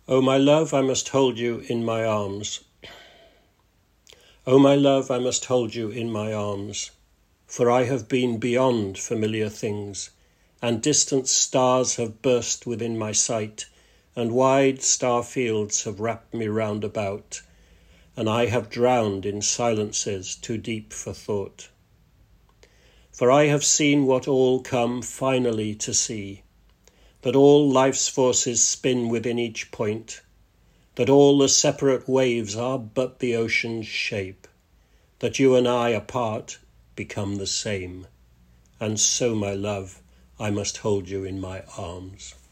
O my love, I must hold you in my arms. O my love, I must hold you in my arms, for I have been beyond familiar things, and distant stars have burst within my sight, and wide star fields have wrapped me round about, and I have drowned in silences too deep for thought. For I have seen what all come finally to see, that all life's forces spin within each point, that all the separate waves are but the ocean's shape, that you and I apart become the same, and so, my love, I must hold you in my arms.